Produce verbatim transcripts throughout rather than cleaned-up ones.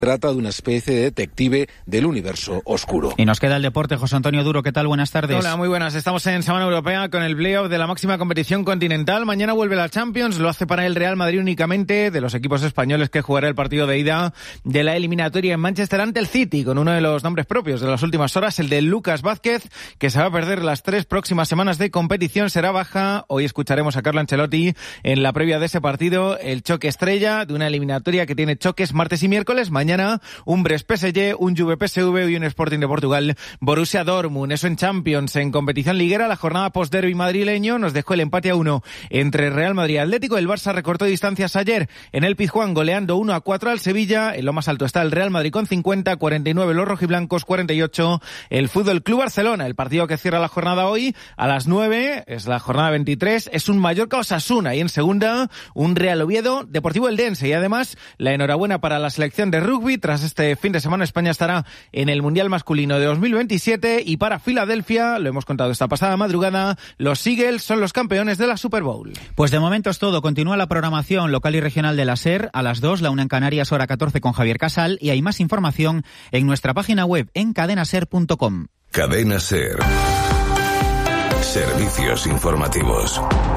Trata de una especie de detective del universo oscuro. Y nos queda el deporte. José Antonio Duro, ¿qué tal? Buenas tardes. Hola, muy buenas. Estamos en Semana Europea con el playoff de la máxima competición continental. Mañana vuelve la Champions. Lo hace para el Real Madrid únicamente, de los equipos españoles, que jugará el partido de ida de la eliminatoria en Manchester ante el City, con uno de los nombres propios de las últimas horas, el de Lucas Vázquez, que se va a perder las tres próximas semanas de competición. Será baja. Hoy escucharemos a Carlo Ancelotti en la previa de ese partido. El choque estrella de una eliminatoria que tiene choques martes y miércoles. Mañana un P S G, un Juve P S V y un Sporting de Portugal Borussia Dortmund. Eso en Champions. En competición liguera, la jornada post-derbi madrileño nos dejó el empate a uno entre Real Madrid y Atlético. El Barça recortó distancias ayer en el Pizjuán, goleando uno a cuatro al Sevilla. En lo más alto está el Real Madrid con cincuenta, cuarenta y nueve los rojiblancos, cuarenta y ocho el Fútbol Club Barcelona. El partido que cierra la jornada hoy a las nueve, es la jornada veintitrés, es un Mallorca-Osasuna, y en segunda un Real Oviedo Deportivo Eldense. Y además la enhorabuena para la selección de rugby. Tras este fin de semana, España estará en el Mundial Masculino de dos mil veintisiete, y para Filadelfia, lo hemos contado esta pasada madrugada, los Eagles son los campeones de la Super Bowl. Pues de momento es todo. Continúa la programación local y regional de la SER a las dos, la una en Canarias, hora catorce, con Javier Casal, y hay más información en nuestra página web en cadena ser punto com. Cadena SER. Servicios informativos.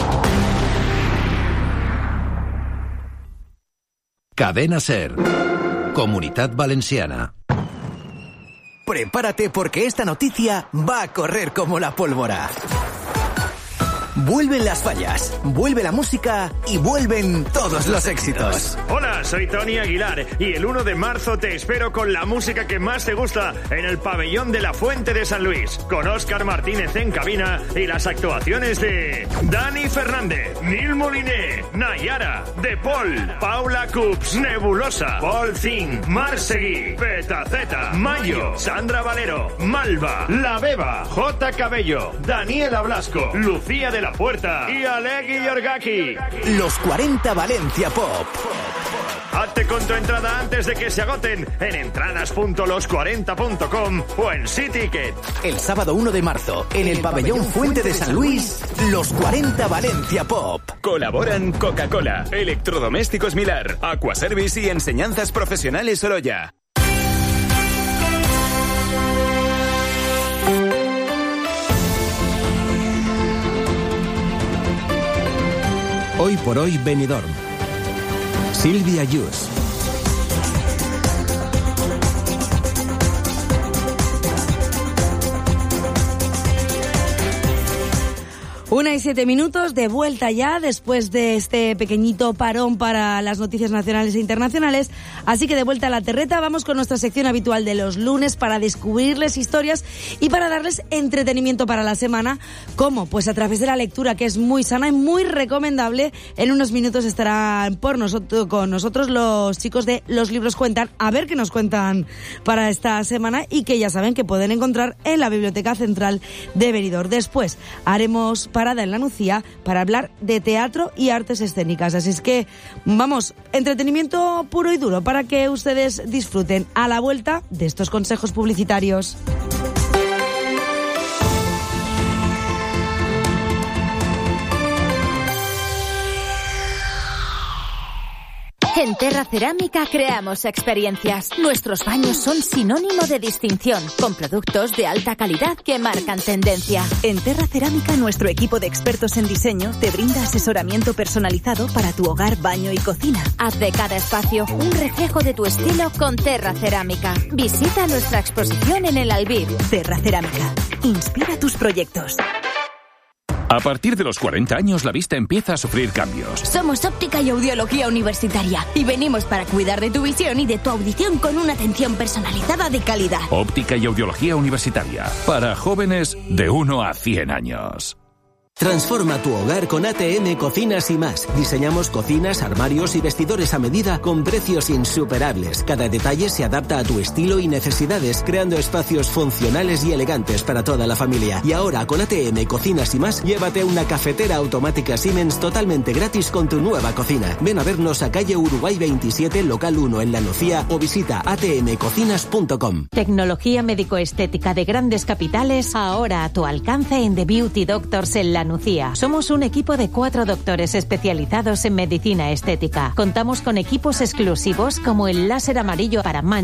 Cadena SER. Comunitat Valenciana. Prepárate, porque esta noticia va a correr como la pólvora. Vuelven las fallas, vuelve la música y vuelven todos los éxitos. Hola, soy Tony Aguilar y el uno de marzo te espero con la música que más te gusta en el pabellón de la Fuente de San Luis, con Óscar Martínez en cabina y las actuaciones de Dani Fernández, Nil Moliné, Nayara, De Paul, Paula Cups, Nebulosa, Paul Zing, Marsegui, Petaceta, Mayo, Sandra Valero, Malva, La Beba, J. Cabello, Daniela Blasco, Lucía de la Puerta y Alegui Yorgaki. Los cuarenta Valencia Pop. Hazte con tu entrada antes de que se agoten en entradas punto los cuarenta punto com o en SeaTicket. El sábado uno de marzo, en el pabellón Fuente de San Luis, los cuarenta Valencia Pop. Colaboran Coca-Cola, Electrodomésticos Milar, Aquaservice y Enseñanzas Profesionales Sorolla. Hoy por hoy Benidorm. Silvia Yus. Una y siete minutos, de vuelta ya después de este pequeñito parón para las noticias nacionales e internacionales. Así que de vuelta a la terreta, vamos con nuestra sección habitual de los lunes para descubrirles historias y para darles entretenimiento para la semana. ¿Cómo? Pues a través de la lectura, que es muy sana y muy recomendable. En unos minutos estarán por nosotros, con nosotros los chicos de Los Libros Cuentan, a ver qué nos cuentan para esta semana, y que ya saben que pueden encontrar en la Biblioteca Central de Benidorm. Después haremos parada en la Nucía para hablar de teatro y artes escénicas. Así es que, vamos, entretenimiento puro y duro para que ustedes disfruten a la vuelta de estos consejos publicitarios. En Terra Cerámica creamos experiencias. Nuestros baños son sinónimo de distinción, con productos de alta calidad que marcan tendencia. En Terra Cerámica, nuestro equipo de expertos en diseño te brinda asesoramiento personalizado para tu hogar, baño y cocina. Haz de cada espacio un reflejo de tu estilo con Terra Cerámica. Visita nuestra exposición en el Albir. Terra Cerámica. Inspira tus proyectos. A partir de los cuarenta años, la vista empieza a sufrir cambios. Somos Óptica y Audiología Universitaria y venimos para cuidar de tu visión y de tu audición con una atención personalizada de calidad. Óptica y Audiología Universitaria, para jóvenes de uno a cien años. Transforma tu hogar con A T M Cocinas y Más. Diseñamos cocinas, armarios y vestidores a medida con precios insuperables. Cada detalle se adapta a tu estilo y necesidades, creando espacios funcionales y elegantes para toda la familia. Y ahora con A T M Cocinas y Más, llévate una cafetera automática Siemens totalmente gratis con tu nueva cocina. Ven a vernos a calle Uruguay veintisiete, local uno en La Nucía, o visita a t m cocinas punto com. Tecnología médico-estética de grandes capitales, ahora a tu alcance en The Beauty Doctors en La Clínica Nucía. Somos un equipo de cuatro doctores especializados en medicina estética. Contamos con equipos exclusivos como el láser amarillo para manchas